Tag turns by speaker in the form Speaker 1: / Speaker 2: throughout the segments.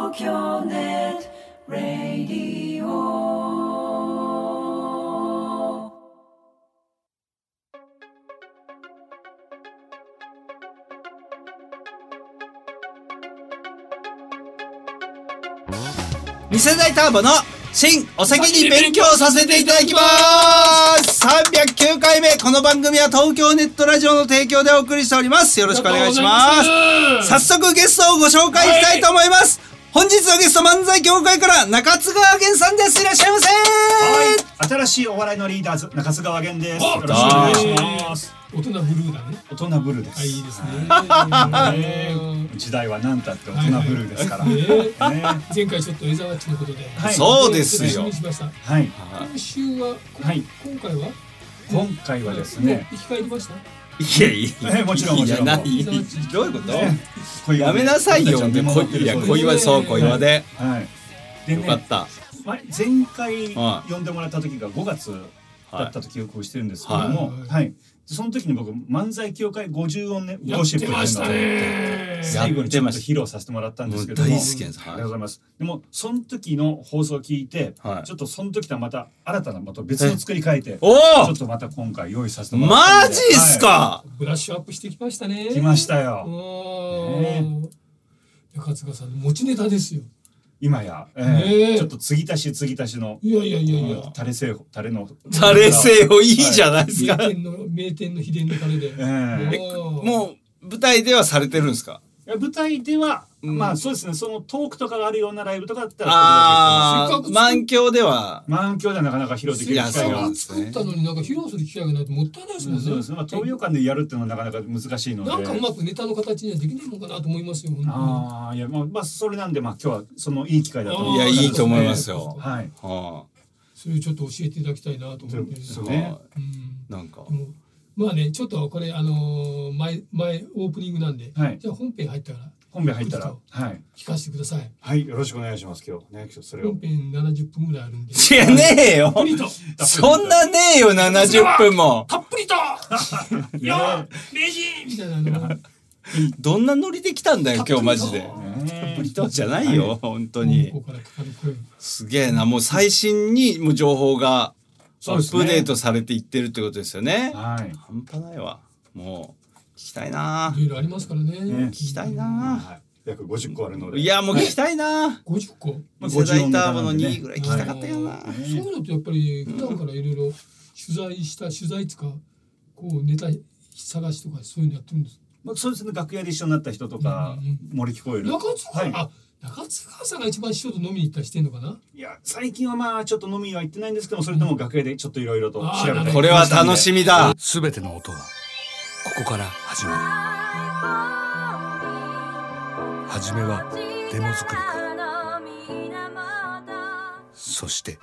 Speaker 1: 東京ネットラディオ。
Speaker 2: 二世代ターボの新お先に勉強させていただきます。309回目。この番組は東京ネットラジオの提供でお送りしております。よろしくお願いします。早速ゲストをご紹介したいと思います。本日のゲスト、漫才協会から中津川源さんです。いらっしゃいませ。
Speaker 3: 新しいお笑いのリーダーズ中津川源です。よろしくお願いします。
Speaker 4: 大人ブルーだね。
Speaker 3: 大人ブルーです。
Speaker 4: いいですね。
Speaker 3: 時代は何たって大人ブルーですから。
Speaker 4: 前回ちょっと江沢っちのことで。
Speaker 2: そうですよ。
Speaker 4: はい。今週は今回はですね。生き返りました。
Speaker 2: いや
Speaker 3: もちろんもちろん。
Speaker 2: どういうこと？やめなさいよ。いや小岩そう小岩で。よかった。
Speaker 3: 前回呼んでもらった時が5月だったと記憶をしてるんですけども、その時に僕漫才協会50音ねゴシップっていうのを最後にちょっと披露させてもらったんですけども、
Speaker 2: 大好きです。
Speaker 3: ありがとうございます。でもその時の放送を聞いて、ちょっとその時とはまた新たなまた別の作り変えて、ちょっとまた今回用意させてもらったんで。
Speaker 2: マジっすか？
Speaker 4: ブラッシュアップしてきましたね。
Speaker 3: 来ましたよ。
Speaker 4: 中津川さんの持ちネタですよ。
Speaker 3: 今や、ちょっと継ぎ足しの
Speaker 4: いや
Speaker 3: タレ製法
Speaker 2: いいじゃないですか。
Speaker 4: 名店の秘伝のタレで。
Speaker 2: もう舞台ではされてるんですか？
Speaker 3: 舞台ではまあそうですね、そのトークとかがあるようなライブとかだったら
Speaker 2: 満響では
Speaker 3: なかなか披露できる機会が
Speaker 4: 作ったのになんか披露する機会がないともったいないですもんね。
Speaker 3: そうですね。東洋館でやるっていうのはなかなか難しいので、
Speaker 4: なんかうまくネタの形にはできないのかなと思いますよ。
Speaker 3: いやまあそれなんで今日はそのいい機会だと思
Speaker 2: いやいいと思いますよ。
Speaker 3: はい。
Speaker 4: それちょっと教えていただきたいなと思ってるんですね。
Speaker 2: なんか
Speaker 4: まあね、ちょっとこれ前オープニングなんで、じゃあ本編入ったら聞かせてください。
Speaker 3: はい、よろしくお願いします。今日ね、それを
Speaker 4: 本編70分ぐらいあるんで。
Speaker 2: いやねえよ。そんなねえよ70分も。
Speaker 4: たっぷりと。いや名人みたいなの。
Speaker 2: どんなノリで来たんだよ今日マジで。たっぷりとじゃないよ本当に。すげえな、もう最新にもう情報がアップデートされていってるってことですよね。半端ないわ。もう聞きたいな。
Speaker 4: いろいろありますからね。
Speaker 2: 聞きたいな。
Speaker 3: 約50個あるので。
Speaker 2: いやもう聞きたいな。
Speaker 4: 50個。
Speaker 2: 世代ターボの2ぐらい聞きたかったよな。
Speaker 4: そういうのってやっぱり普段からいろいろ取材つかこうネタ探しとかそういうのやってるんです。
Speaker 3: そうですね。楽屋で一緒になった人とか漏れ聞こえる。
Speaker 4: 中津川さんが一番師匠と飲みに行ったりしてんのかな。
Speaker 3: いや最近はまあちょっと飲みは行ってないんですけど、それとも楽屋でちょっといろいろと調べたり。
Speaker 2: これは楽しみだ。
Speaker 5: すべての音はここから始まる。初めはデモ作りから、そして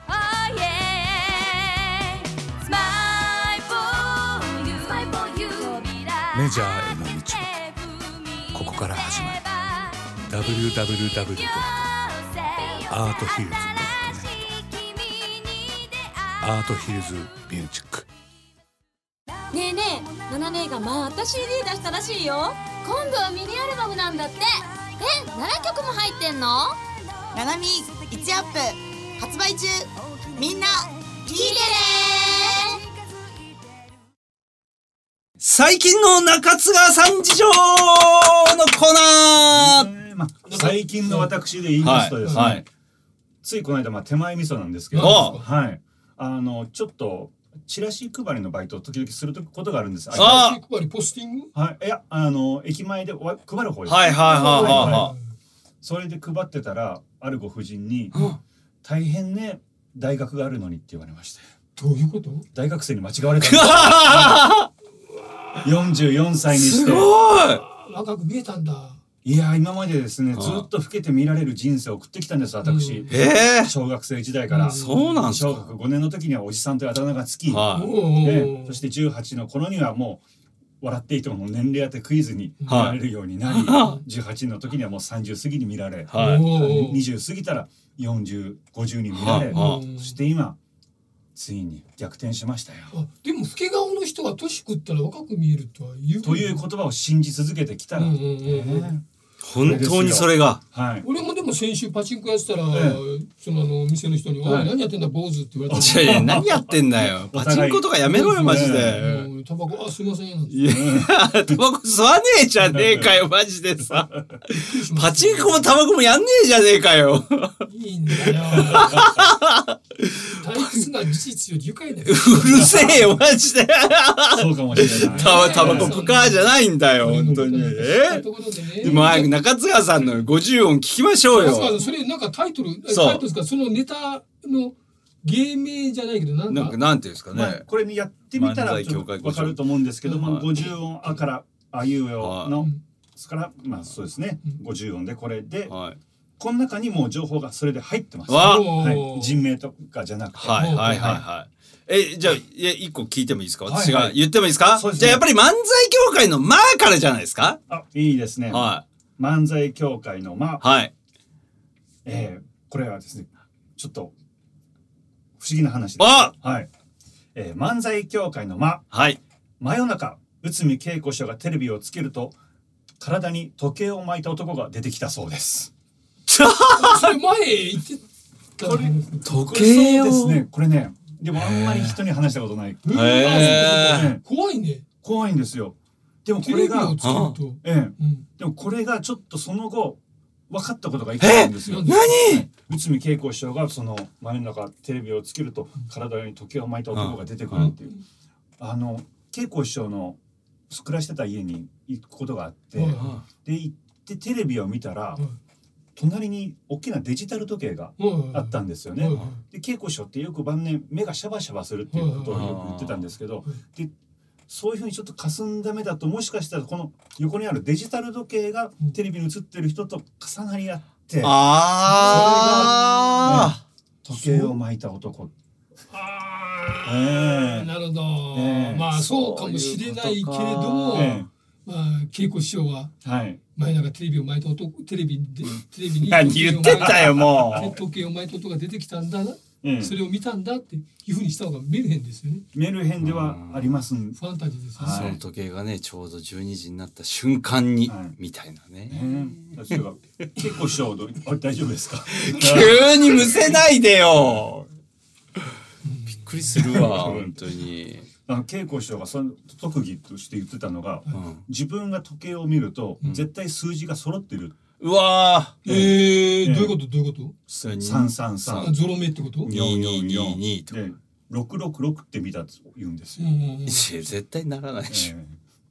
Speaker 5: メジャーへの道はここから始まる。www.arthillz.net アートヒルズミュージック。
Speaker 6: ねえねえ、ナナ姉がまた CD 出したらしいよ。今度はミニアルバムなんだって。7曲も入ってんの？
Speaker 7: ナナミ1アップ発売中。みんな聞いてね。
Speaker 2: 最近の中津川さん事情のコーナー。
Speaker 3: 最近の私で言いますとですね、ついこの間手前味噌なんですけど、ちょっとチラシ配りのバイトを時々することがあるんです。
Speaker 4: チラシ配りポスティング？
Speaker 3: いや駅前で配る方です。それで配ってたらあるご婦人に大変ね大学があるのにって言われまして。
Speaker 4: どういうこと？
Speaker 3: 大学生に間違われたんです。44歳にして。
Speaker 2: すごい。
Speaker 4: 若く見えたんだ。
Speaker 3: いや今までですねずっと老けて見られる人生を送ってきたんです私。小学生時代から。
Speaker 2: そうなんですか。
Speaker 3: 小学5年の時にはおじさんというあだ名がつき、そして18の頃にはもう笑っていても年齢当てクイズに見られるようになり、18の時にはもう30過ぎに見られ、20過ぎたら40、50に見られ、そして今ついに逆転しましたよ。
Speaker 4: でも老け顔の人は年食ったら若く見えるとは言う
Speaker 3: という言葉を信じ続けてきたら。
Speaker 2: 本当にそれが。
Speaker 4: 俺もでも先週パチンコやってたら、その店の人に「おい何やってんだ坊主」って言われた。
Speaker 2: いや何やってんだよ。パチンコとかやめろよマジで。
Speaker 4: タバコすいません。
Speaker 2: いやタバコ吸わねえじゃねえかよマジでさ。パチンコもタバコもやんねえじゃねえかよ。
Speaker 4: いいんだよ。退屈な事実より愉快だよ。
Speaker 2: うるせえよマジで。
Speaker 3: そうかもしれない。
Speaker 2: タバコプカーじゃないんだよ本当に。でも早く中津川さんの50音聞きましょうよ。
Speaker 4: それなんかタイトルですか、そのネタの芸名じゃないけどなん
Speaker 2: ていうんですかね。
Speaker 3: これにやってみたらわかると思うんですけども、50音あからあいうえおのですからまあそうですね。50音でこれでこの中にもう情報がそれで入ってます。人名とかじゃなくて。
Speaker 2: じゃあ一個聞いてもいいですか。私が言ってもいいですか。じゃあやっぱり漫才協会のまあからじゃないですか。
Speaker 3: いいですね。漫才協会のまあ。これはですねちょっと不思議な話です。漫才協会の間。真夜中内海桂子師匠がテレビをつけると体に時計を巻いた男が出てきたそうです。
Speaker 4: それ前言ってた。
Speaker 2: 時計を
Speaker 3: ですね。これねでもあんまり人に話したことない。
Speaker 4: 怖いね。
Speaker 3: 怖いんですよ。でもこれがでもこれがちょっとその後分かったことがいくつあるんですよ。
Speaker 2: 何？
Speaker 3: 内海桂子師匠がその真夜中テレビをつけると体に時計を巻いた男が出てくるっていう。桂子師匠の暮らしてた家に行くことがあって、で行ってテレビを見たら隣に大きなデジタル時計があったんですよね。で桂子師匠ってよく晩年目がシャバシャバするっていうことをよく言ってたんですけど、でそういうふうにちょっと霞んだ目だともしかしたらこの横にあるデジタル時計がテレビに映ってる人と重なり合って、それが、時計を巻いた男。
Speaker 4: なるほど。まあそうかもしれないけれども、桂子師匠は前なんかテレビを巻いた男、テレビに
Speaker 2: 何言ってたよもう。
Speaker 4: 時計を巻いた男が出てきたんだな。それを見たんだっていうふうにした方がメルヘンですよね。
Speaker 3: メルヘンではあります。
Speaker 4: ファンタジーですね。
Speaker 2: その時計がねちょうど12時になった瞬間にみたいなね。
Speaker 3: 結構師匠大丈夫ですか？
Speaker 2: 急にむせないでよ。びっくりするわ本当に。
Speaker 3: 桂子師匠がその特技として言ってたのが、自分が時計を見ると絶対数字が揃ってる。
Speaker 2: うわ
Speaker 4: どういうこと
Speaker 3: 333
Speaker 4: ゾロ目ってこと
Speaker 2: 2222と
Speaker 3: 666って見たと言うんですよ。
Speaker 2: 絶対ならないでしょ。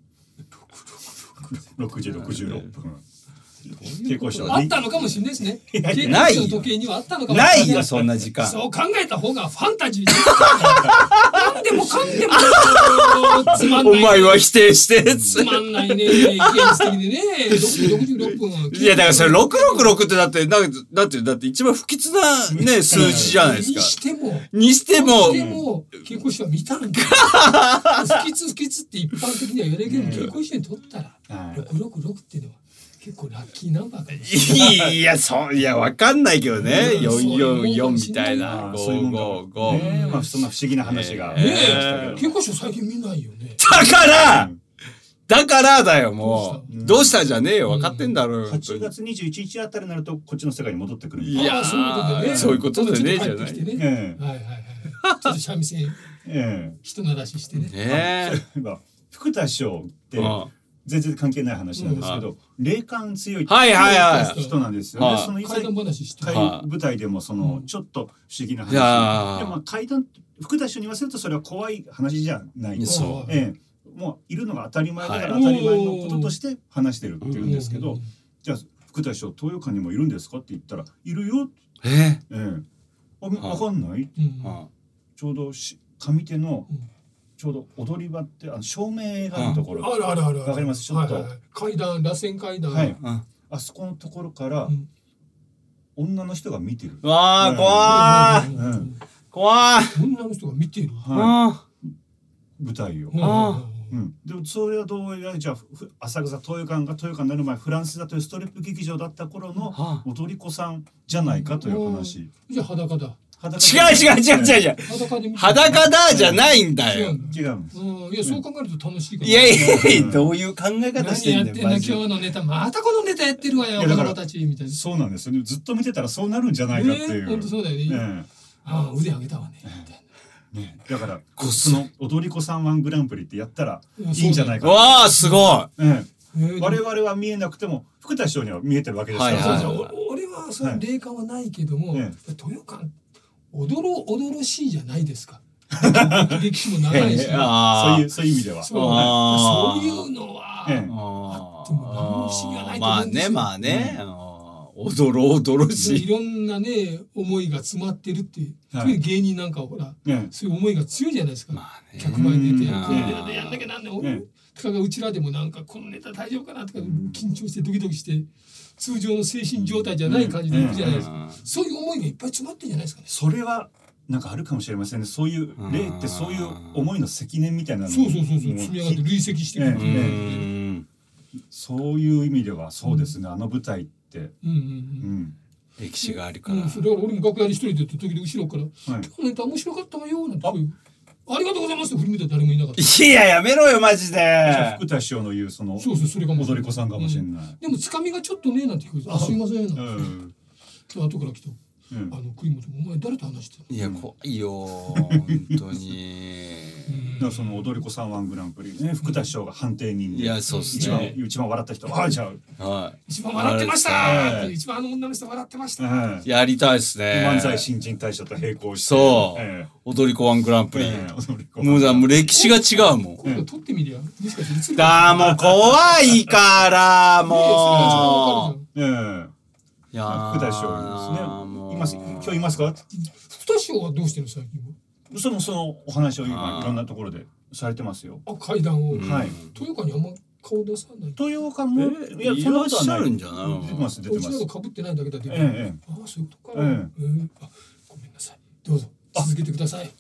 Speaker 3: 6時66分。
Speaker 4: あったのかもしれないですね。
Speaker 2: ない
Speaker 4: の時計にはあったのかもしれない。
Speaker 2: ないよそんな時間。
Speaker 4: そう考えた方がファンタジー。なんでもかんでもつまんない。
Speaker 2: お前は否定して
Speaker 4: つまんないね。現実的でね。66分。
Speaker 2: いやだからそれ666ってだって一番不吉なね数字じゃないですか。にしても
Speaker 4: 桂子師匠は見たんだ。不吉って一般的には言われるけど桂子師匠にとったら666っていうのは結構ラッキーナンバーかもしれない。
Speaker 2: いやわかんないけどね。444みたいな
Speaker 3: 555。まあそんな不思議な話が。
Speaker 4: 桂子師匠最近見ないよね。
Speaker 2: だからだよもうどうしたんじゃねえよ分かってんだろう。
Speaker 3: 8月21日あたりになるとこっちの世界に戻ってくる。
Speaker 2: いやそういうことでねじゃない。
Speaker 4: ちょっと三味線人ならししてね。
Speaker 3: 福田師匠って全然関係ない話なんですけど、霊感強い人なんですよね。その
Speaker 4: 怪談話して
Speaker 3: 舞台でもそのちょっと不思議な話。でも怪談福田師匠に言わせるとそれは怖い話じゃない。もういるのが当たり前だから当たり前のこととして話してるって言うんですけど、じゃあ福田師匠東洋館にもいるんですかって言ったらいるよ。分かんない？ちょうど上手のちょうど踊り場って照明があるところ
Speaker 4: ある
Speaker 3: わかります？ちょっと
Speaker 4: 階段螺旋階段、
Speaker 3: あそこのところから女の人が見てる。
Speaker 2: わあ怖い。
Speaker 4: 女の人が見てる。
Speaker 3: 舞台を。でもそれはどうやらじゃあ浅草東洋館になる前フランスだというストリップ劇場だった頃の踊り子さんじゃないかという話。
Speaker 4: じゃあ裸だ。
Speaker 2: 裸だじゃないんだよ。
Speaker 3: 違うんです。
Speaker 4: いや、そう考えると楽しいから。
Speaker 2: いやどういう考え方してんだよ。
Speaker 4: 何やってんの今日のネタ、またこのネタやってるわよ、子供たちみたいな。
Speaker 3: そうなんですよね。ずっと見てたらそうなるんじゃないかっていう。
Speaker 4: 本当そうだよね。ああ、腕上げたわね。
Speaker 3: ね、だからその踊り子さん1グランプリってやったらいいんじゃないか。
Speaker 2: わあすごい。
Speaker 3: 我々は見えなくても福田師匠には見えてるわけですから。
Speaker 4: 俺はその霊感はないけども、豊館おどろしいじゃないですか。歴史も長いし、
Speaker 3: そういう意味では。
Speaker 4: そういうのはあっても何も不思議はないと思うんですよ。
Speaker 2: まあね。おどろしい。
Speaker 4: いろんなね思いが詰まってるって、特に芸人なんかはほら、そういう思いが強いじゃないですか。客前に出てこのネタでやんなきゃなんねん。とかうちらでもなんかこのネタ大丈夫かなとか緊張してドキドキして通常の精神状態じゃない感じでいくじゃないですか。そういう思いがいっぱい詰まってるんじゃないですかね。
Speaker 3: それはなんかあるかもしれませんね。そういう霊ってそういう思いの積年みたいなの
Speaker 4: そう積み上がって累積してくる。
Speaker 3: そういう意味ではそうですね。あの舞台って
Speaker 2: 歴史があるから。
Speaker 4: だから俺も楽屋に一人で時々後ろから「今日のネタ面白かったわよ」なんてありがとうございますって振り向いたら誰もいなかった。
Speaker 2: いややめろよマジで。
Speaker 3: 福田師匠の言うその
Speaker 4: それが
Speaker 3: 踊り子さんかもしれない。
Speaker 4: でもつかみがちょっとねなんて言うから「あすいません」なんて後から来た栗本お前誰と話してるの。
Speaker 2: いや怖いよ本当に。
Speaker 3: その踊り子さん1グランプリね、福田師匠が判定人で、
Speaker 2: いやそうですね。
Speaker 3: 一番笑った人はじゃあ
Speaker 4: 一番笑ってました。一番女の人笑ってました。
Speaker 2: やりたいですね。
Speaker 3: 漫才新人大賞と並行して。
Speaker 2: そう。踊り子1グランプリ。もう歴史が違うもん。
Speaker 4: 今度撮ってみりゃ。も
Speaker 2: う怖いからもう。
Speaker 3: いや福田師匠ですね。今日いますか？
Speaker 4: 福田師匠はどうしてる最近は？
Speaker 3: そのお話を今いろんなところでされてますよ。
Speaker 4: 階段を。
Speaker 3: はい。
Speaker 4: 豊川にあんま顔出さない。
Speaker 3: 豊川も
Speaker 2: いやそんなことはないんじゃない。
Speaker 3: 出てます。
Speaker 4: うちらが被ってないだけだって。ああそういうことか。ごめんなさい。どうぞ続けてください。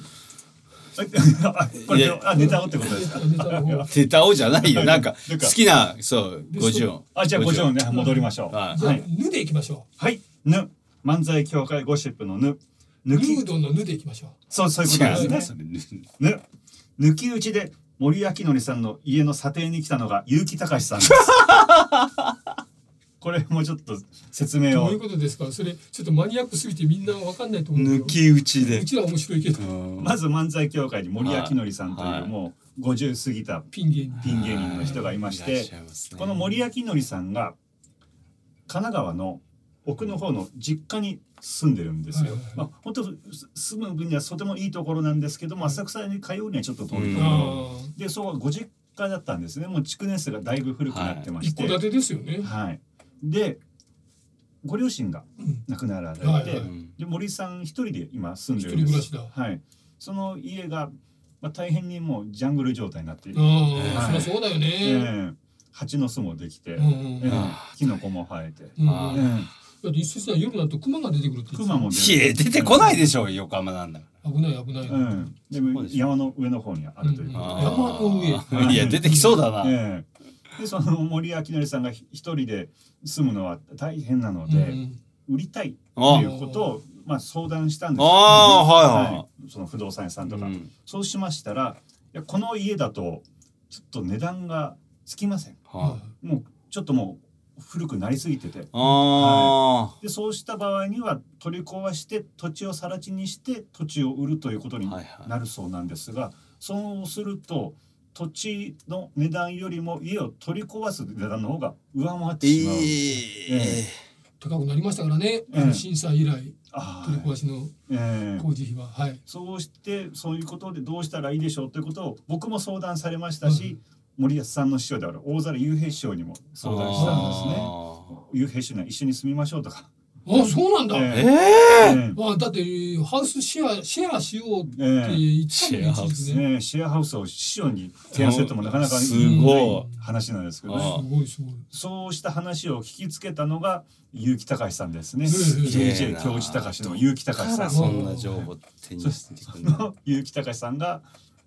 Speaker 3: これネタをってことですか？
Speaker 2: ネタをじゃないよ。なんか好きなそう50音。
Speaker 3: じゃあ50音ね戻りましょう。
Speaker 4: じゃあぬでいきましょ
Speaker 3: う。はい。ぬ漫才協会ゴシップのぬ。
Speaker 4: ヌードのぬでいきましょう。
Speaker 3: そういうことですね。抜き打ちで森明則さんの家の査定に来たのが結城隆さんです。これもちょっと説明を。
Speaker 4: どういうことですか。それちょっとマニアックすぎてみんなわかんないと思う。
Speaker 2: 抜き打ちで。
Speaker 4: うちら面白いけど。
Speaker 3: まず漫才協会に森明則さんというもう50過ぎた
Speaker 4: ピン芸
Speaker 3: 人の人がいまして、この森明則さんが神奈川の奥の方の実家に住んでるんですよ。本当住む分にはとてもいいところなんですけども、浅草に通うにはちょっと遠いところで、そうご実家だったんですね。もう築年数がだいぶ古くなってまして、
Speaker 4: 一戸建てですよね。
Speaker 3: はい。でご両親が亡くなられて、で森さん一人で今住んでるんです。
Speaker 4: 一人暮らしだ。
Speaker 3: はい。その家が大変にもうジャングル状態になっている。
Speaker 4: そりゃそうだよね。
Speaker 3: 蜂の巣もできて、キノコも生えて。だって一説は夜だとクマが出てくるって。クマも
Speaker 2: 出てこないでしょう。横浜なんだ。
Speaker 4: 危ない。
Speaker 3: でも山の上の方にあるということ。
Speaker 4: 山の上。
Speaker 2: いや出てきそうだな。
Speaker 3: でその森明則さんが一人で住むのは大変なので売りたいということを相談したんです。その不動産屋さんとか。そうしましたら、この家だとちょっと値段がつきません。もうちょっともう古くなりすぎてて、でそうした場合には取り壊して土地を更地にして土地を売るということになるそうなんですが、そうすると土地の値段よりも家を取り壊す値段の方が上回ってしまう。
Speaker 4: 高くなりましたからね、震災以来取り壊しの工事費は。
Speaker 3: そうしてそういうことでどうしたらいいでしょうということを僕も相談されましたし、森保さんの師匠である大皿雄平師匠にも相談したんですね。雄平師匠には一緒に住みましょうとか。
Speaker 4: そうなんだ。だってハウスシェアしようって言ってたもんね。
Speaker 3: シェアハウスを師匠に提案するともなかなか
Speaker 2: すごい
Speaker 3: 話なんですけどね。
Speaker 4: すごい。
Speaker 3: そうした話を聞きつけたのが結城隆さんですね。JJ 京一隆の結城隆さん。
Speaker 2: そんな情報手にしてくる。
Speaker 3: 結城隆さんが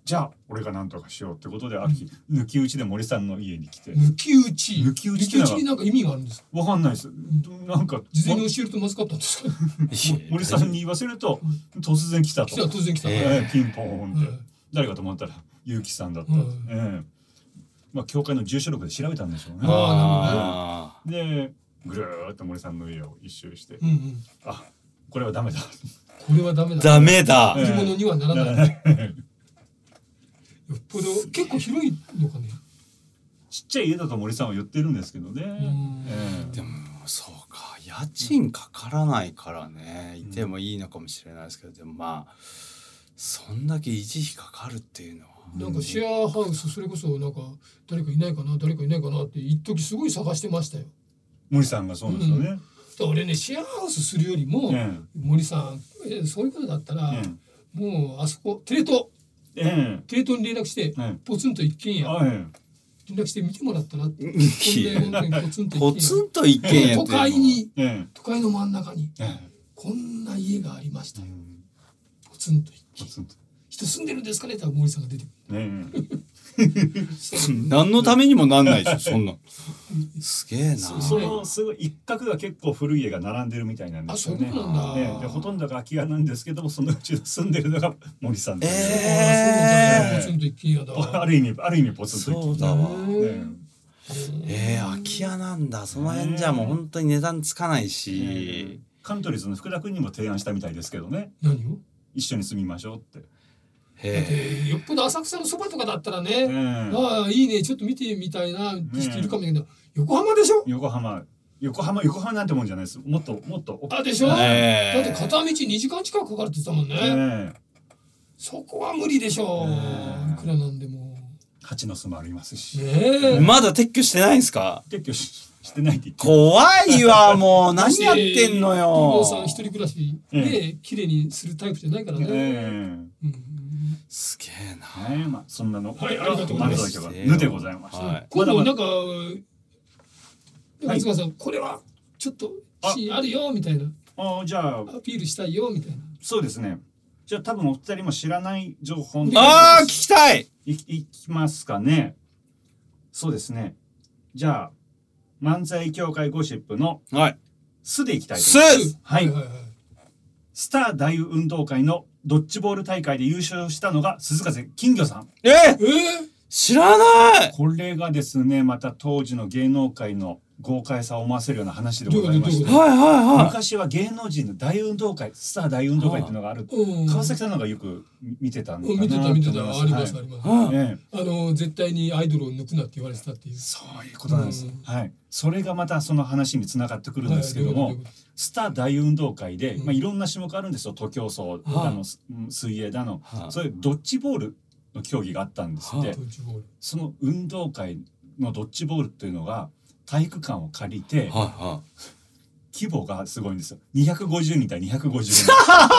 Speaker 3: じゃあ俺が何とかしようってことである日抜き打ちで森さんの家に来て。
Speaker 4: 抜き打ち
Speaker 3: って
Speaker 4: になんか意味があるんですか？
Speaker 3: わかんないです。なんか
Speaker 4: 事前に教えるとまずかったんですか？
Speaker 3: 森さんに言わせると突然来たと。
Speaker 4: 突然来た。
Speaker 3: ピンポーンって誰かと思ったら結城さんだった。まあ教会の住所録で調べたんでしょうね。でぐるーっと森さんの家を一周して、あ、これはダメだ。
Speaker 4: これはダメだ。
Speaker 2: ダメだ。
Speaker 4: 売り物にはならない。よっぽど結構広いのかね。
Speaker 3: ちっちゃい家だと森さんは言ってるんですけどね。
Speaker 2: でもそうか、家賃かからないからね、いてもいいのかもしれないですけど、でもまあそんだけ維持費かかるっていうのは。
Speaker 4: なんかシェアハウス、それこそなんか誰かいないかなって一時すごい探してましたよ。
Speaker 3: 森さんがそうですよね。
Speaker 4: 俺ね、シェアハウスするよりも森さん、そういうことだったらもうあそこテレ東に連絡してポツンと一軒家連絡して見てもらったらって。
Speaker 2: ポツンと一軒家
Speaker 4: 都会の真ん中にこんな家がありましたよ。ポツンと一軒家。人住んでるんですかねって森さんが出てくる。
Speaker 2: 何のためにもなんないでしょそんな。すげえな。
Speaker 3: そのすごい一角が結構古い家が並んでるみたいなんですよね。でほとんどが空き家なんですけども、そのうち住んでるのが森さんです。
Speaker 4: ポツンと一軒家だ。
Speaker 3: ある意味ポツンと一軒家。
Speaker 2: そうだわ。空き家なんだ。その辺じゃもう本当に値段つかないし。
Speaker 3: カントリーズの福田君にも提案したみたいですけどね。
Speaker 4: 何を？
Speaker 3: 一緒に住みましょうって。
Speaker 4: よっぽど浅草のそばとかだったらね、ああいいね、ちょっと見てみたいな人いるかもしれないけど、横浜でしょ？横浜なんてもんじゃないです。もっとあでしょ？だって片道2時間近くかかるって言ってたもんね。そこは無理でしょう。いくらなんでも。
Speaker 3: 蜂の巣もありますし。
Speaker 2: まだ撤去してないんですか？
Speaker 3: 撤去してないって言って。
Speaker 2: 怖いわ、もう何やってんのよ。
Speaker 4: お父さん一人暮らしで綺麗にするタイプじゃないからね。
Speaker 2: すげえな。
Speaker 3: まあそんなの。
Speaker 4: はい、ありがとうございます。
Speaker 3: ぬでございました。
Speaker 4: 今度なんか松川さん、これはちょっとシーンあるよみたいな。じゃあアピールしたいよみたいな。
Speaker 3: そうですね。じゃあ多分お二人も知らない情報。
Speaker 2: 聞きたい。
Speaker 3: いきますかね。そうですね。じゃあ漫才協会ゴシップのスでいきたいと思います。はい。スター大運動会のドッジボール大会で優勝したのが鈴風金魚さん。
Speaker 2: 知らない。
Speaker 3: これがですね、また当時の芸能界の豪快さを思わせるような話でございまして、昔は芸能人の大運動会、スター大運動会っていうのがある。川崎さんのがよく見てたんですかな。
Speaker 4: 見てた。あります。絶対にアイドルを抜くなって言われてたっていう。
Speaker 3: そういうことなんです。はい。それがまたその話につながってくるんですけども、スター大運動会でいろんな種目あるんですよ。徒競走だの水泳だの、そういうドッジボールの競技があったんですって。その運動会のドッジボールっていうのが体育館を借りて、規模がすごいんですよ。250人対250人。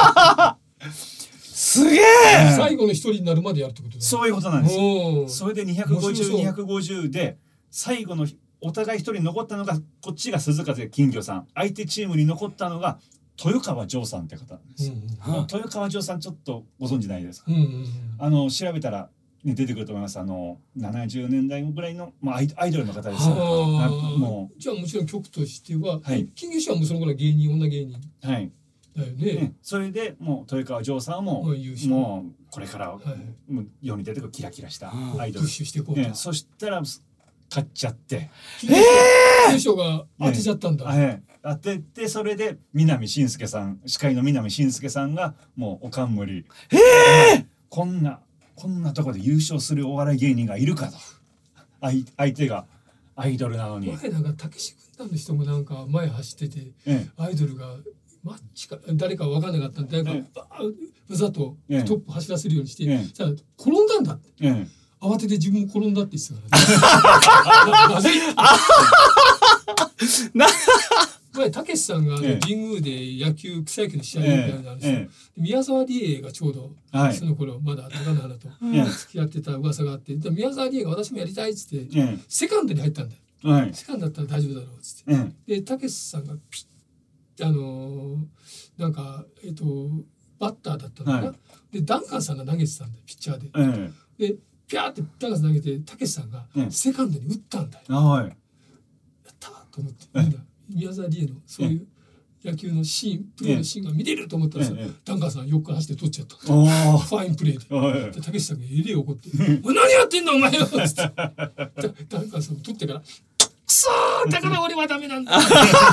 Speaker 2: すげえ。
Speaker 4: 最後の一人になるまでやるってことだ。
Speaker 3: そういうことなんです。それで250で最後のお互い一人残ったのが、こっちが鈴風金魚さん、相手チームに残ったのが豊川丈さんって方なんです。豊川丈さんちょっとご存知ないですか？調べたら出てくると思います。70年代ぐらいのアイドルの方です。
Speaker 4: じゃあもちろん曲としては金魚師はもうその頃は女芸人だよね。
Speaker 3: それでもう豊川丈さんももうこれから世に出てくるキラキラしたアイドル。
Speaker 4: プッシュしていこうと。
Speaker 3: そしたら買っちゃって、
Speaker 4: 金魚師が当てちゃったんだ。
Speaker 3: 当てて、それで南信介さん、司会の南信介さんがもうお冠。こんなところで優勝するお笑い芸人がいるかと。相手がアイドルなのに。
Speaker 4: 前なんかたけし軍団の人もなんか前走ってて、アイドルがマッチか誰か分かんなかったんで、誰かわざとトップ走らせるようにして、じゃあ転んだんだって。慌てて自分も転んだって言ってたから。前たけしさんが神宮で野球草野球の試合みたいなのあるんですよ。宮沢りえがちょうどその頃まだ高野花と付き合ってた噂があって、宮沢りえが私もやりたいっつってセカンドに入ったんだよ。セカンドだったら大丈夫だろうっつって、でたけしさんがピッなんかバッターだったのかな、でダンカンさんが投げてたんだよピッチャーで、でピャーってダンカンさん投げてたけしさんがセカンドに打ったんだよ、やったと思って、宮沢りえのそういう野球のシーン、プレーのシーンが見れると思ったらさ、ダンカンさん横から走って取っちゃった。ファインプレーで。たけしさんがえれ怒って、お前何やってんだお前よっつって。ダンカンさんも取ってから、くそーだから俺はダメなんだ。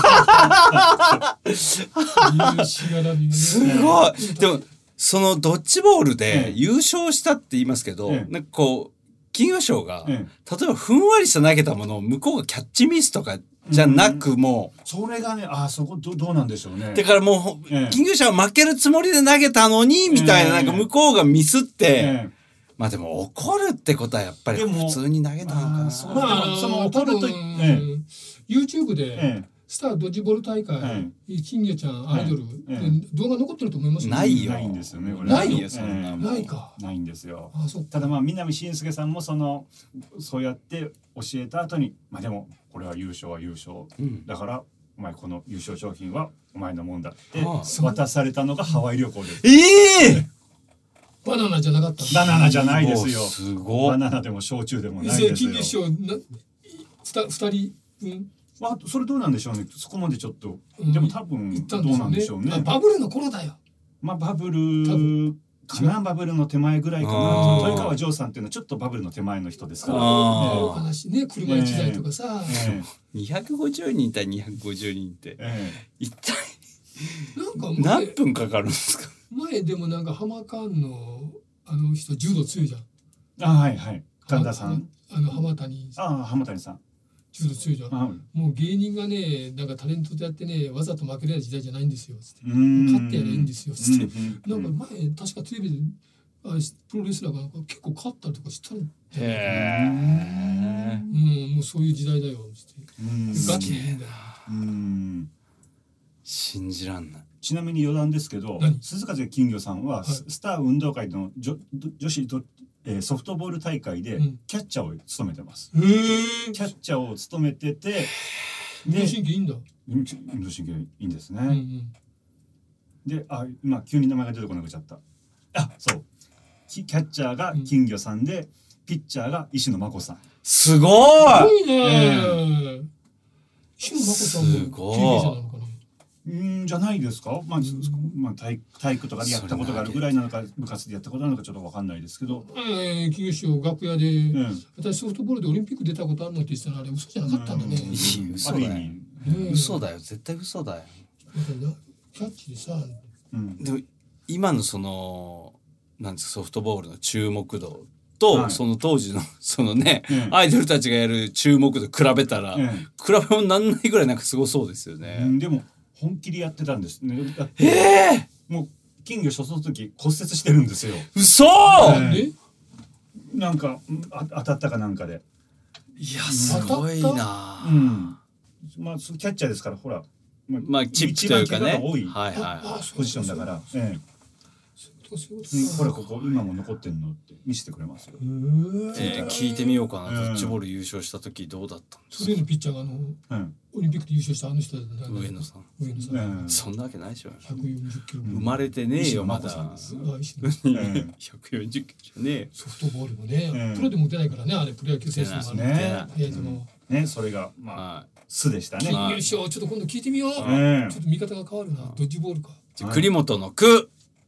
Speaker 2: すごい。でもそのドッジボールで優勝したって言いますけど、なんかこう金魚賞が例えばふんわりした投げたものを向こうがキャッチミスとかじゃなくもう
Speaker 3: それがねそこどうなんでしょうね。
Speaker 2: だからもう金魚賞は負けるつもりで投げたのにみたいななんか向こうがミスってまあでも怒るってことはやっぱり普通に投げたのかな。
Speaker 4: その怒るとYouTube でスタードッジボール大会金魚ちゃんアイドル動画残ってると思います。
Speaker 2: ないよ。
Speaker 3: ないんですよね。
Speaker 4: ないよ。
Speaker 3: そんなないか。ないんですよ。ただ南信介さんもそうやって教えた後にでもこれは優勝は優勝だからお前この優勝賞品はお前のもんだって渡されたのがハワイ旅行です。
Speaker 4: バナナじゃなかった。
Speaker 3: バナナじゃないですよ。
Speaker 2: すごい。
Speaker 3: バナナでも焼酎でもないですよ。
Speaker 4: 金魚賞2人分。
Speaker 3: それどうなんでしょうね。そこまでちょっとでも多分どうなんでしょうね。
Speaker 4: バブルの頃だよ。
Speaker 3: バブルかな、バブルの手前ぐらいかな。豊川ジョーさんっていうのはちょっとバブルの手前の人ですから。
Speaker 4: 話ね、車1台とかさ。
Speaker 2: 250人対250人って一体何分かかるんですか。
Speaker 4: 前でもなんか浜カンの人柔道強いじゃん。
Speaker 3: はいはい。神田さん。
Speaker 4: 浜谷
Speaker 3: さん。
Speaker 4: 柔道強いじゃん。もう芸人がねなんかタレントでやってねわざと負けるような時代じゃないんですよ。勝ってやればいいんですよ。なんか前確かテレビでプロレスラーが結構勝ったりとかしたんだよ。もうそういう時代だよ。ガチでいいんだよ。
Speaker 2: 信じらんない。
Speaker 3: ちなみに余談ですけど、鈴風金魚さんはスター運動会の女子ソフトボール大会でキャッチャーを務めてます。キャッチャーを務めてて、
Speaker 4: 運動神経いいんだ。
Speaker 3: 運動神経いいんですね。で、今急に名前が出てこなくなっちゃった。そう。キャッチャーが金魚さんで、ピッチャーが石野真子さん。
Speaker 2: すごい。
Speaker 4: すごいね。石野真子さんも経験者なのかな。
Speaker 3: じゃないですか。体育とかでやったことがあるぐらいなのか、部活でやったことなのかちょっと分かんないですけど。
Speaker 4: 金魚師匠楽屋で、私ソフトボールでオリンピック出たことあるのって言ってたらあれ嘘じゃなかったんだね。
Speaker 2: 嘘だよ。嘘だよ。絶対嘘だよ。
Speaker 4: キャッチでさ。
Speaker 2: でも今のなんですかソフトボールの注目度とその当時のアイドルたちがやる注目度比べたら比べ物になんないぐらいなんかすごそうですよね。
Speaker 3: でも本気でやってたんですね。もう金魚初走の時骨折してるんですよ。
Speaker 2: 嘘。
Speaker 3: なんか当たったかなんかで。
Speaker 2: いやすごいな。
Speaker 3: キャッチャーですからほら。
Speaker 2: チップというかね。
Speaker 3: 多いポジションだから。これここ今も残ってんのって見せてくれますよ。
Speaker 2: 聞いてみようかな。ドッジボール優勝した時どうだったんですか。
Speaker 4: それのピッチャーがオリンピックで優勝した人だった。
Speaker 2: 上野さん。そんなわけないでしょ。
Speaker 4: 140キロ。
Speaker 2: 生まれてねえよまだ。140キロね。
Speaker 4: ソフトボールもね、プロでも打てないからね、あれプロ野球選手です
Speaker 3: ね。それが素でしたね。
Speaker 4: 金魚賞ちょっと今度聞いてみよう。ちょっと見方が変わるな。ドッジボールか。
Speaker 2: 栗本のく。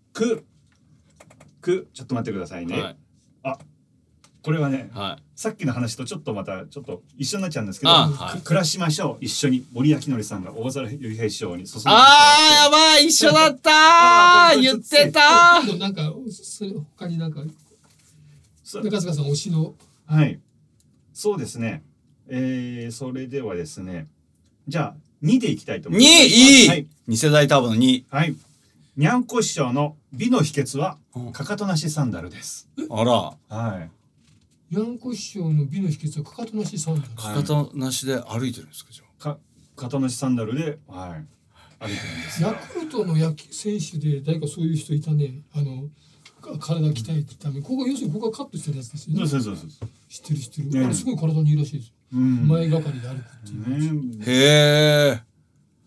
Speaker 3: ちょっと待ってくださいね。これはね、さっきの話とちょっとまたちょっと一緒になっちゃうんですけど、暮らしましょう一緒に森脇則さんが大空雄平師匠に注いで。
Speaker 2: やばい一緒だった言ってた。
Speaker 4: なんか他になんか中塚さん推しの。
Speaker 3: そうですね。それではですね、じゃあ2でいきたいと思います。
Speaker 2: 2二世代ターボの2。
Speaker 3: にゃんこ師匠の美の秘訣はかかとなしサンダルです。
Speaker 2: あら。
Speaker 4: にゃんこ師匠の美の秘訣はかかとなしサンダル。
Speaker 2: かかとなしで歩いてるんですか。
Speaker 3: かかとなしサンダルで歩いてるんです。
Speaker 4: ヤクルトの野球選手で誰かそういう人いたね。体鍛えてため、ここ要するにここがカットしてるやつですよね。そう知ってる。あれすごい体にいいらしいです。前がかりで歩くっていう。
Speaker 2: へえ。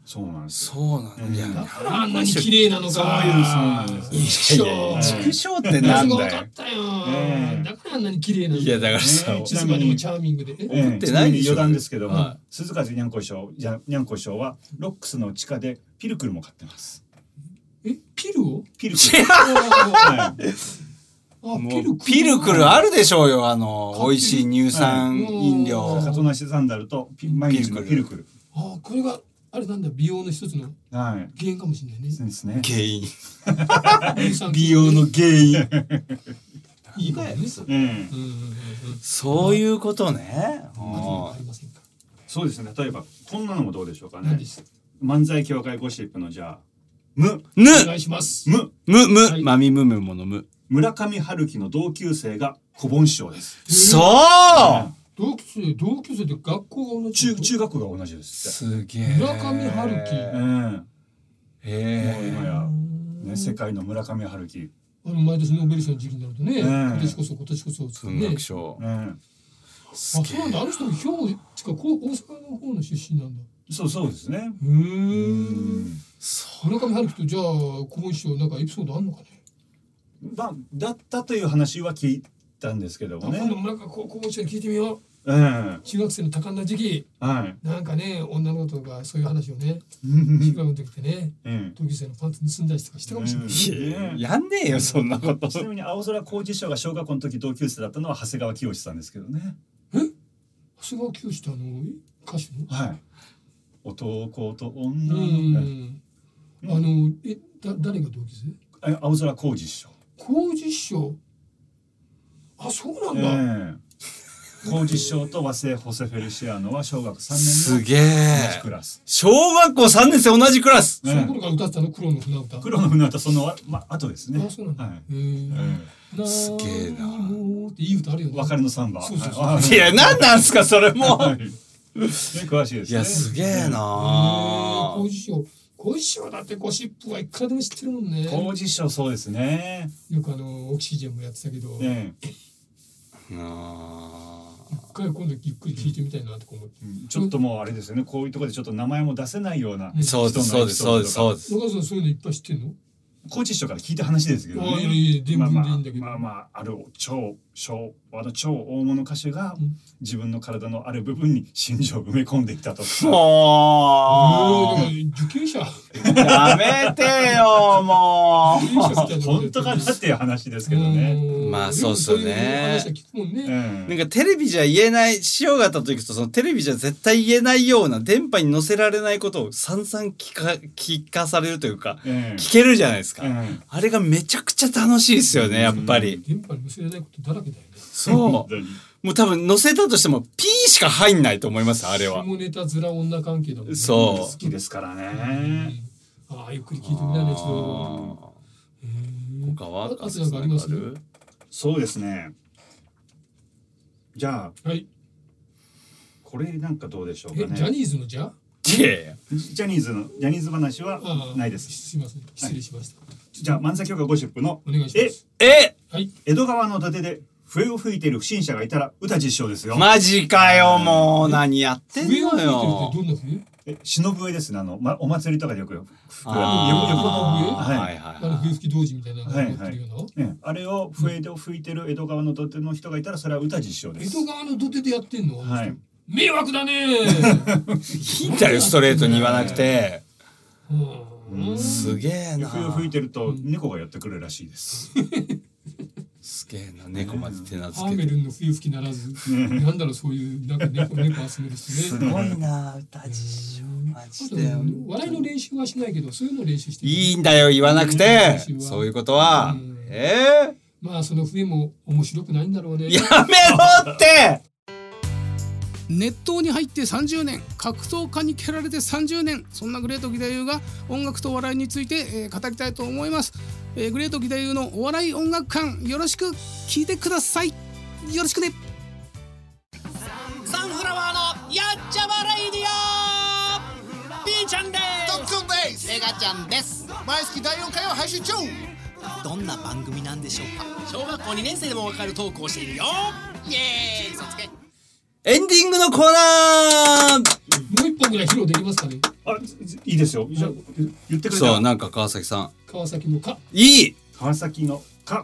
Speaker 3: そうなんです。
Speaker 2: そうなんだ。
Speaker 4: だからあんなに綺麗なのか。
Speaker 3: そうなんですよ。
Speaker 2: 畜生ってなんだよ。
Speaker 4: 分かったよ。だからあんなに綺麗なんだ。
Speaker 2: いやだからさ、
Speaker 3: ちなみに
Speaker 4: チャーミングで。
Speaker 3: 怒
Speaker 2: ってないでしょ。
Speaker 3: 余談ですけども、鈴風にゃんこ師匠はロックスの地下でピルクルも買ってます。
Speaker 4: ピルを？
Speaker 3: ピルクル。
Speaker 2: ピルクルあるでしょうよ。美味しい乳酸飲料。
Speaker 3: カトナシサンダルと毎日のピルクル。
Speaker 4: これがあれなんだ、美容の一つの原因かもしれないね。
Speaker 3: そうですね。
Speaker 2: 原因。美容の原因。
Speaker 4: いいかもね。
Speaker 2: そういうことね。
Speaker 3: そうですね。例えばこんなのもどうでしょうかね。漫才協会ゴシップのじゃあお
Speaker 4: 願いします。
Speaker 2: マミムムモのム。
Speaker 3: 村上春樹の同級生が小盆師匠です。
Speaker 2: そう。
Speaker 4: 同級生で学校が同じ。
Speaker 3: 中学校が同じです。
Speaker 2: すげえ。
Speaker 4: 村上春樹。
Speaker 3: もう今やね、世界の村上春樹。
Speaker 4: 毎年ノーベル賞の時期になるとね、今年こそ
Speaker 2: 文学賞。
Speaker 4: そうなんだ。あの人も兵庫近く大阪の方の出身なんだ。
Speaker 3: そうですね。
Speaker 4: 村上春樹とじゃあ小盆師匠なんかエピソードあんのかね。
Speaker 3: だったという話は聞いたんですけどもね。
Speaker 4: 今度なんか小盆師匠に聞いてみよう。中学生の多感な時期、なんかね、女の子とかそういう話をね、中学の時ってね、同級生のパンツ盗んだりとかしたかもしれない。
Speaker 2: やんねえよそんなこと。
Speaker 3: ちなみに青空浩二師匠が小学校の時同級生だったのは長谷川清さんですけどね。
Speaker 4: 長谷川清って歌手の？はい。
Speaker 3: 男と女。
Speaker 4: 誰が同級生？
Speaker 3: 青空浩二師匠。
Speaker 4: 浩二師匠。そうなんだ。
Speaker 3: 浩二師匠と和製ホセフェルシアノは小学3年
Speaker 2: すげえ。
Speaker 3: 同じクラス。
Speaker 2: 小学校3年生同じクラス。
Speaker 4: その頃から歌ってたの黒の船歌。
Speaker 3: 黒の船歌その後ですね。
Speaker 4: そうなんだ。
Speaker 2: すげえな。
Speaker 4: っていい歌あるよね。
Speaker 3: 別れのサンバ。
Speaker 2: いや何なんすかそれも。
Speaker 3: 詳しいですね。
Speaker 2: いやすげえな。
Speaker 4: 浩二師匠。浩二師匠だってゴシップはいくらでも知ってるもんね。
Speaker 3: 浩二師匠そうですね。
Speaker 4: よくオキシジェンもやってたけど。一回今度ゆっくり聞いてみたいなと思って。
Speaker 3: ちょっともうあれですよね。こういうところでちょっと名前も出せないような。
Speaker 2: そうです。中川さん
Speaker 4: そういうのいっぱい知ってんの？
Speaker 3: コーチ師匠から聞いた話ですけどね。ある超大物歌手が自分の体のある部分に心情を埋め込んでいたとか。
Speaker 4: 受刑者。
Speaker 2: やめてよもう。
Speaker 3: 本当かなっていう話ですけどね。
Speaker 2: まあそうっすよね。なんかテレビじゃ言えない塩方と行くとそのテレビじゃ絶対言えないような電波に乗せられないことを散々聞かされるというか聞けるじゃないですか。あれがめちゃくちゃ楽しいですよねやっぱり。
Speaker 4: 電波に乗せられないことだらけだよね。
Speaker 2: そう。もう多分乗せたとしても P しか入んないと思いますあれは。
Speaker 4: 下ネタ面女関係だもんね。
Speaker 2: そう
Speaker 3: 好きですからね。
Speaker 4: ゆっくり聞いてみたいね。
Speaker 2: 他は
Speaker 4: あとなんかあります？
Speaker 3: そうですね。じゃあこれなんかどうでしょうかね。
Speaker 4: ジャニーズのじゃ？
Speaker 3: ジャニーズ話はないです。
Speaker 4: すみません失礼しました。
Speaker 3: じゃあ漫才協会ゴシップの
Speaker 4: お願いします。
Speaker 3: 江戸川の土手で笛を吹いている不審者がいたら歌実証ですよ。
Speaker 2: マジかよもう何やってんのよ。
Speaker 4: 笛を吹いてるってどんな笛？
Speaker 3: 篠笛ですね。お祭りとかでよく横の
Speaker 4: 笛？笛吹き童子みたいなのがってるような。
Speaker 3: あれを笛で吹いてる江戸川の土手の人がいたらそれは歌実証です。
Speaker 4: 江戸川の土手でやってんの？迷惑だね。
Speaker 2: いいんだよストレートに言わなくて。すげえな。
Speaker 3: 笛を吹いてると猫がやってくるらしいです。
Speaker 2: すげえな猫まで手なずけて。
Speaker 4: ハーメルンの冬吹きならず、なんだろうそういうなんか猫集める人ね。
Speaker 2: すごいな歌実証マジで。
Speaker 4: 笑いの練習はしないけどそういうの練習してる。
Speaker 2: いいんだよ言わなくて。そういうことは。
Speaker 4: まあその笛も面白くないんだろうね。
Speaker 2: やめろって。
Speaker 8: 熱湯に入って30年、格闘家に蹴られて30年、そんなグレート義太夫が音楽と笑いについて、語りたいと思います。グレート義太夫のお笑い音楽館、よろしく聞いてください。よろしくね。
Speaker 9: サンフラワーのやっちゃばレイディオ B ちゃんです。
Speaker 10: トッツンです。
Speaker 9: メガちゃんです。
Speaker 10: 毎月第4回を配信中。
Speaker 9: どんな番組なんでしょうか。小学校2年生でもわかるトークをしているよ。イエーイ。そつけ
Speaker 2: エンディングのコーナー。
Speaker 4: もう一本ぐらい披露できますかね。
Speaker 3: いいですよ。じゃあ言ってくれた。
Speaker 2: そう、なんか川崎さん。
Speaker 4: 川崎のか。
Speaker 2: いい。
Speaker 3: 川崎のか。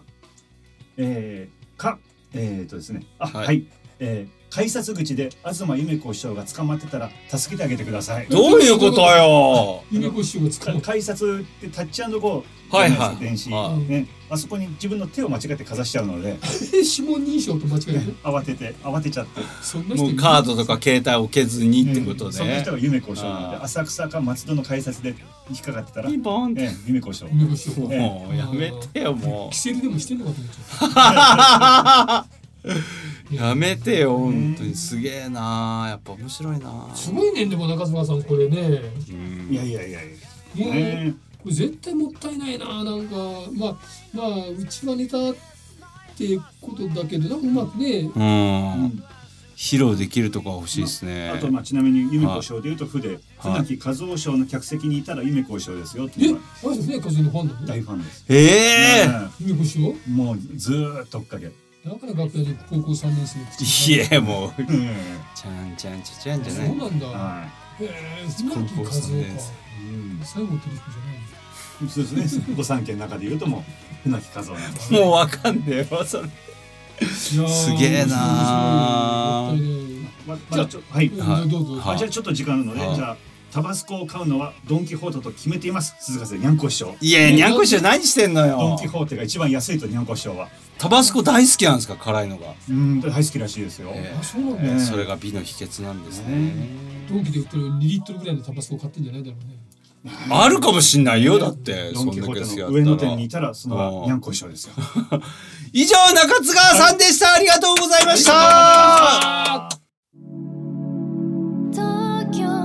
Speaker 3: ですね。はい。改札口で東夢子師匠が捕まってたら助けてあげてください。
Speaker 2: どういうことよ。
Speaker 4: 夢子師匠が捕まって。
Speaker 3: 改札ってタッチ&ゴー。
Speaker 2: はいはい。
Speaker 3: 電子ね。あそこに自分の手を間違ってかざしちゃうので。
Speaker 4: 指紋認証と間違えて。
Speaker 3: 慌てちゃって。
Speaker 2: もうカードとか携帯置けずにってことで。
Speaker 3: その人が夢子師匠なので、浅草か松戸の改札で引っかかってたら。
Speaker 2: ピンポンって。
Speaker 3: 夢子師匠。
Speaker 2: もうやめてよもう。
Speaker 4: キセルでもしてんのかと思っちゃう。
Speaker 2: やめてよ本当にすげえな、やっぱ面白いな。
Speaker 4: すごいね。でも中島さんこれね。
Speaker 3: いや。
Speaker 4: これ絶対もったいないな。なんかまあうちはネタってことだけどなんかうまくね。
Speaker 2: 披露できるとか欲しいですね。
Speaker 3: あとちなみに夢子師匠でいうと船木和夫賞の客席にいたら夢子師匠ですよっていう。
Speaker 4: あれですね、和夫のファンだね。
Speaker 3: 大ファンです。
Speaker 4: 夢子師匠？
Speaker 3: もうずーっと追っかけ。
Speaker 4: だから学校で高校3年生
Speaker 2: いやもうちゃんちゃんちゃちゃんじゃない。
Speaker 4: そうなんだ。船木和夫か。最後テレビじゃない。
Speaker 3: そうですね。御三家の中でいうともう船木和夫なんです。
Speaker 2: もうわかんねえわそれ。すげえな。
Speaker 3: はい。じゃあちょっと時間あるので、じゃあタバスコを買うのはドンキホーテと決めています。鈴鹿でにゃんこ師匠。
Speaker 2: いやにゃんこ師匠何してんのよ。
Speaker 3: ドンキホーテが一番安いとにゃんこ師匠は。
Speaker 2: タバスコ大好きなんですか、辛いのが。
Speaker 3: 大好きらしいですよ。
Speaker 4: そうなんだ。
Speaker 2: それが美の秘訣なんですね。
Speaker 4: ドンキで売ってる2リットルぐらいのタバスコ買ってんじゃないだろうね。
Speaker 2: あるかもしんないよだって
Speaker 3: ドンキホーテの上野店にいたらそのにゃんこ師匠ですよ。
Speaker 2: 以上中津川さんでした。ありがとうございました。
Speaker 6: 東京